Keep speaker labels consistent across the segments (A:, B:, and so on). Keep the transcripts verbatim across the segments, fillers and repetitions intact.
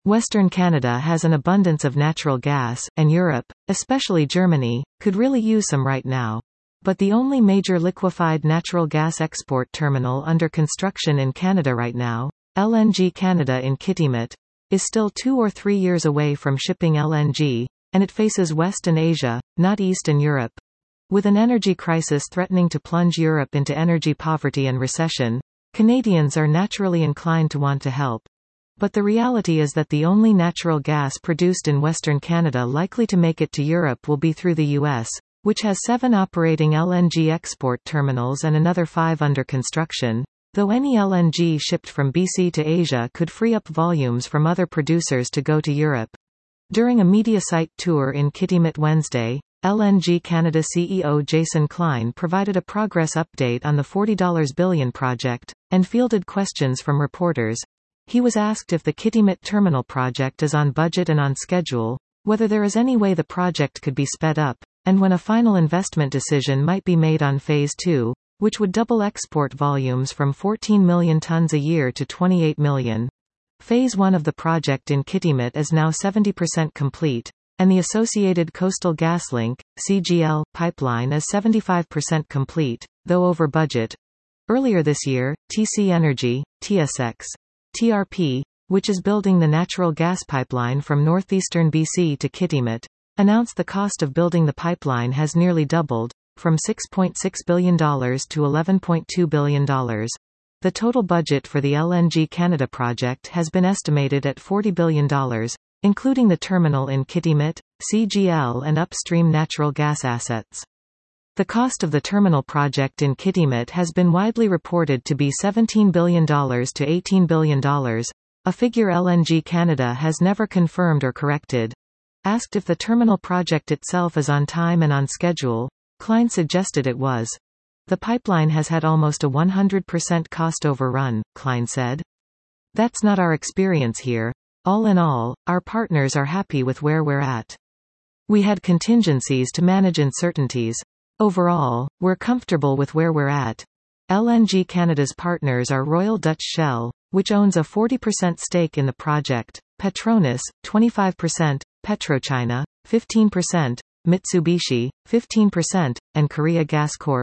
A: Western Canada has an abundance of natural gas, and Europe, especially Germany, could really use some right now. But the only major liquefied natural gas export terminal under construction in Canada right now, L N G Canada in Kitimat, is still two or three years away from shipping L N G, and it faces West and Asia, not East and Europe. With an energy crisis threatening to plunge Europe into energy poverty and recession, Canadians are naturally inclined to want to help. But the reality is that the only natural gas produced in Western Canada likely to make it to Europe will be through the U S, which has seven operating L N G export terminals and another five under construction, though any L N G shipped from B C to Asia could free up volumes from other producers to go to Europe. During a media site tour in Kitimat Wednesday, L N G Canada C E O Jason Klein provided a progress update on the forty billion dollars project, and fielded questions from reporters. He was asked if the Kitimat terminal project is on budget and on schedule, whether there is any way the project could be sped up, and when a final investment decision might be made on Phase two, which would double export volumes from fourteen million tons a year to twenty-eight million. Phase one of the project in Kitimat is now seventy percent complete, and the associated Coastal GasLink, C G L, pipeline is seventy-five percent complete, though over budget. Earlier this year, T C Energy, T S X, T R P, which is building the natural gas pipeline from northeastern B C to Kitimat, announced the cost of building the pipeline has nearly doubled, from six point six billion dollars to eleven point two billion dollars. The total budget for the L N G Canada project has been estimated at forty billion dollars, including the terminal in Kitimat, C G L and upstream natural gas assets. The cost of the terminal project in Kitimat has been widely reported to be seventeen billion dollars to eighteen billion dollars, a figure L N G Canada has never confirmed or corrected. Asked if the terminal project itself is on time and on schedule, Klein suggested it was. The pipeline has had almost a one hundred percent cost overrun, Klein said. That's not our experience here. All in all, our partners are happy with where we're at. We had contingencies to manage uncertainties. Overall, we're comfortable with where we're at. L N G Canada's partners are Royal Dutch Shell, which owns a forty percent stake in the project, Petronas, twenty-five percent, PetroChina, fifteen percent, Mitsubishi, fifteen percent, and Korea Gas Corp,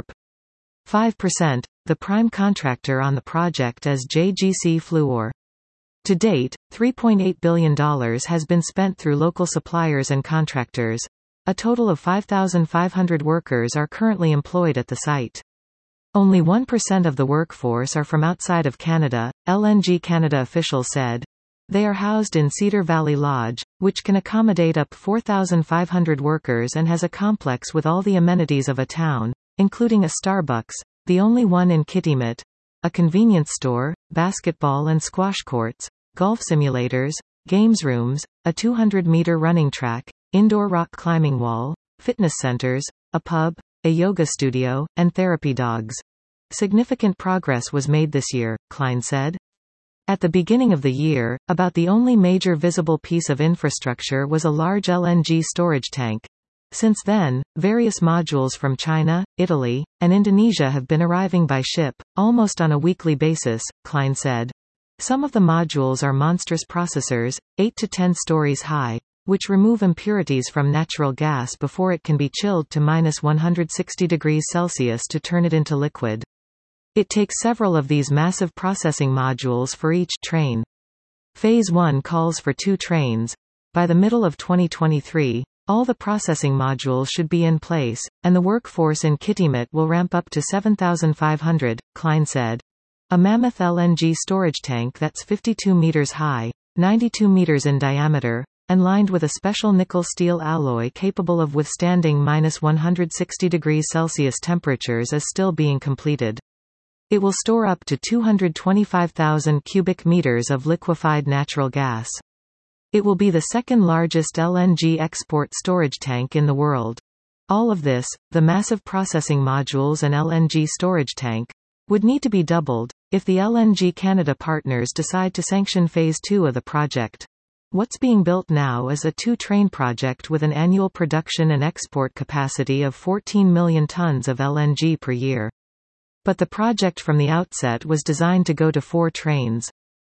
A: five percent. The prime contractor on the project is J G C Fluor. To date, three point eight billion dollars has been spent through local suppliers and contractors. A total of five thousand five hundred workers are currently employed at the site. Only one percent of the workforce are from outside of Canada, L N G Canada officials said. They are housed in Cedar Valley Lodge, which can accommodate up four thousand five hundred workers and has a complex with all the amenities of a town, including a Starbucks, the only one in Kitimat, a convenience store, basketball and squash courts, golf simulators, games rooms, a two hundred meter running track, indoor rock climbing wall, fitness centers, a pub, a yoga studio, and therapy dogs. Significant progress was made this year, Klein said. At the beginning of the year, about the only major visible piece of infrastructure was a large L N G storage tank. Since then, various modules from China, Italy, and Indonesia have been arriving by ship, almost on a weekly basis, Klein said. Some of the modules are monstrous processors, eight to ten stories high, which remove impurities from natural gas before it can be chilled to minus one hundred sixty degrees Celsius to turn it into liquid. It takes several of these massive processing modules for each train. Phase one calls for two trains. By the middle of twenty twenty-three, all the processing modules should be in place, and the workforce in Kitimat will ramp up to seven thousand five hundred, Klein said. A mammoth L N G storage tank that's fifty-two meters high, ninety-two meters in diameter, and lined with a special nickel-steel alloy capable of withstanding minus one hundred sixty degrees Celsius temperatures is still being completed. It will store up to two hundred twenty-five thousand cubic meters of liquefied natural gas. It will be the second largest L N G export storage tank in the world. All of this, the massive processing modules and L N G storage tank, would need to be doubled, if the L N G Canada partners decide to sanction Phase two of the project. What's being built now is a two-train project with an annual production and export capacity of fourteen million tons of L N G per year. But the project from the outset was designed to go to four trains.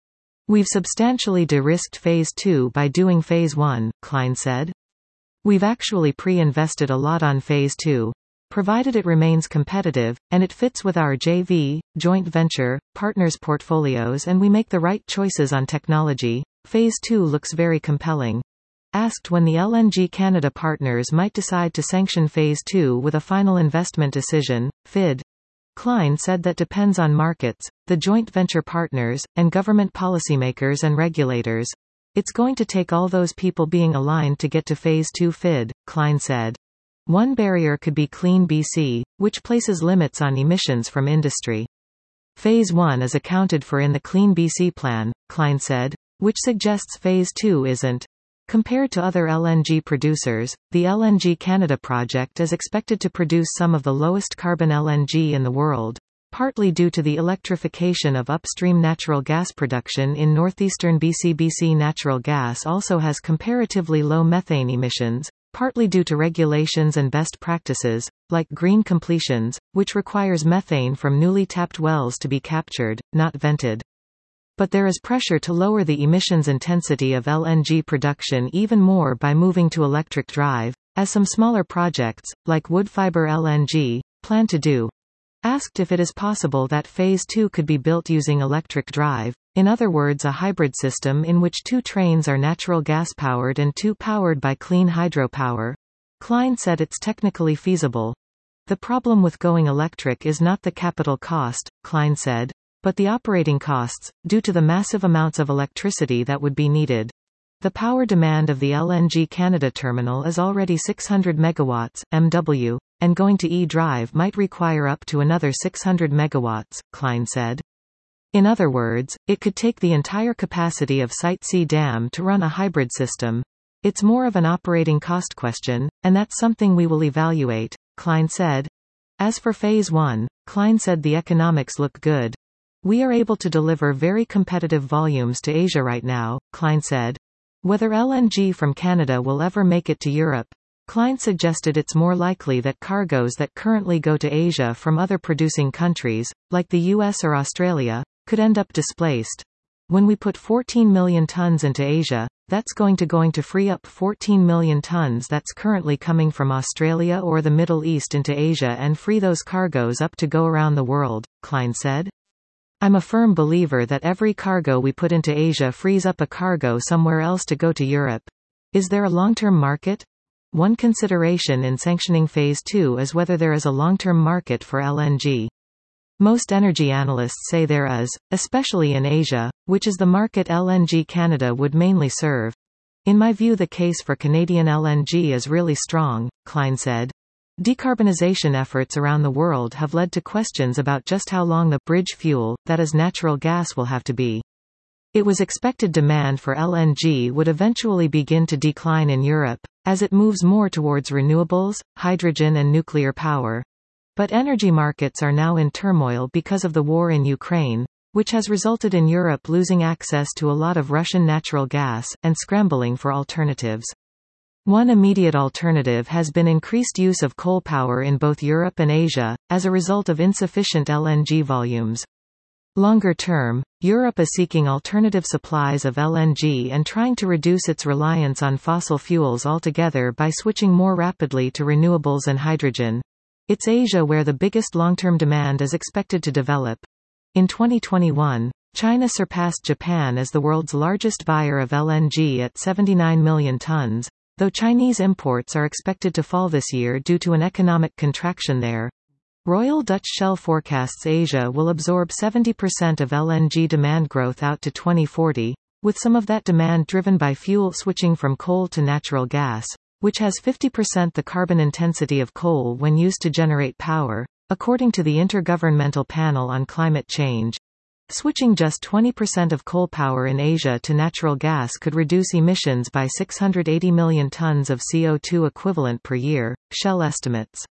A: We've substantially de-risked Phase two by doing Phase one, Klein said. We've actually pre-invested a lot on Phase two. Provided it remains competitive, and it fits with our J V, joint venture, partners' portfolios and we make the right choices on technology, Phase two looks very compelling. Asked when the L N G Canada partners might decide to sanction Phase two with a final investment decision, F I D. Klein said that depends on markets, the joint venture partners, and government policymakers and regulators. It's going to take all those people being aligned to get to Phase two F I D, Klein said. One barrier could be Clean B C, which places limits on emissions from industry. Phase one is accounted for in the Clean B C plan, Klein said, which suggests Phase two isn't. Compared to other L N G producers, the L N G Canada project is expected to produce some of the lowest carbon L N G in the world, partly due to the electrification of upstream natural gas production in northeastern B C. B C natural gas also has comparatively low methane emissions, partly due to regulations and best practices, like green completions, which requires methane from newly tapped wells to be captured, not vented. But there is pressure to lower the emissions intensity of L N G production even more by moving to electric drive, as some smaller projects, like Woodfibre L N G, plan to do. Asked if it is possible that Phase two could be built using electric drive, in other words a hybrid system in which two trains are natural gas-powered and two powered by clean hydropower, Klein said it's technically feasible. The problem with going electric is not the capital cost, Klein said, but the operating costs, due to the massive amounts of electricity that would be needed. The power demand of the L N G Canada terminal is already six hundred megawatts, megawatt, and going to e-drive might require up to another six hundred megawatts, Klein said. In other words, it could take the entire capacity of Site C Dam to run a hybrid system. It's more of an operating cost question, and that's something we will evaluate, Klein said. As for Phase one, Klein said the economics look good. We are able to deliver very competitive volumes to Asia right now, Klein said. Whether L N G from Canada will ever make it to Europe, Klein suggested it's more likely that cargoes that currently go to Asia from other producing countries, like the U S or Australia, could end up displaced. When we put fourteen million tons into Asia, that's going to going to free up fourteen million tons that's currently coming from Australia or the Middle East into Asia and free those cargoes up to go around the world, Klein said. I'm a firm believer that every cargo we put into Asia frees up a cargo somewhere else to go to Europe. Is there a long-term market? One consideration in sanctioning Phase two is whether there is a long-term market for L N G. Most energy analysts say there is, especially in Asia, which is the market L N G Canada would mainly serve. In my view, the case for Canadian L N G is really strong, Klein said. Decarbonization efforts around the world have led to questions about just how long the bridge fuel, that is natural gas, will have to be. It was expected demand for L N G would eventually begin to decline in Europe, as it moves more towards renewables, hydrogen and nuclear power. But energy markets are now in turmoil because of the war in Ukraine, which has resulted in Europe losing access to a lot of Russian natural gas, and scrambling for alternatives. One immediate alternative has been increased use of coal power in both Europe and Asia, as a result of insufficient L N G volumes. Longer term, Europe is seeking alternative supplies of L N G and trying to reduce its reliance on fossil fuels altogether by switching more rapidly to renewables and hydrogen. It's Asia where the biggest long-term demand is expected to develop. In twenty twenty-one, China surpassed Japan as the world's largest buyer of L N G at seventy-nine million tons. Though Chinese imports are expected to fall this year due to an economic contraction there. Royal Dutch Shell forecasts Asia will absorb seventy percent of L N G demand growth out to twenty forty, with some of that demand driven by fuel switching from coal to natural gas, which has fifty percent the carbon intensity of coal when used to generate power, according to the Intergovernmental Panel on Climate Change. Switching just twenty percent of coal power in Asia to natural gas could reduce emissions by six hundred eighty million tons of C O two equivalent per year, Shell estimates.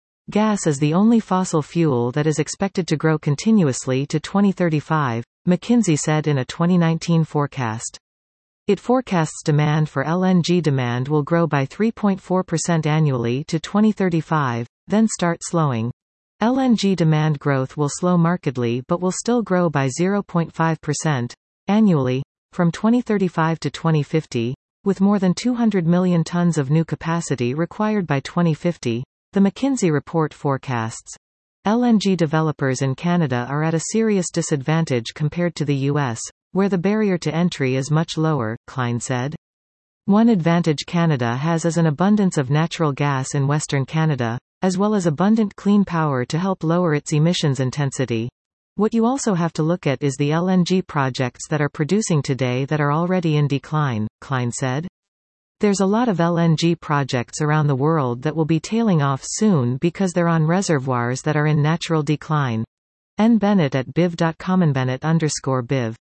A: Gas is the only fossil fuel that is expected to grow continuously to twenty thirty-five, McKinsey said in a twenty nineteen forecast. It forecasts demand for L N G demand will grow by three point four percent annually to twenty thirty-five, then start slowing. L N G demand growth will slow markedly but will still grow by zero point five percent. annually, from twenty thirty-five to twenty fifty, with more than two hundred million tons of new capacity required by twenty fifty, the McKinsey report forecasts. L N G developers in Canada are at a serious disadvantage compared to the U S, where the barrier to entry is much lower, Klein said. One advantage Canada has is an abundance of natural gas in Western Canada, as well as abundant clean power to help lower its emissions intensity. What you also have to look at is the L N G projects that are producing today that are already in decline, Klein said. There's a lot of L N G projects around the world that will be tailing off soon because they're on reservoirs that are in natural decline. N. Bennett at biv dot com. Bennett underscore biv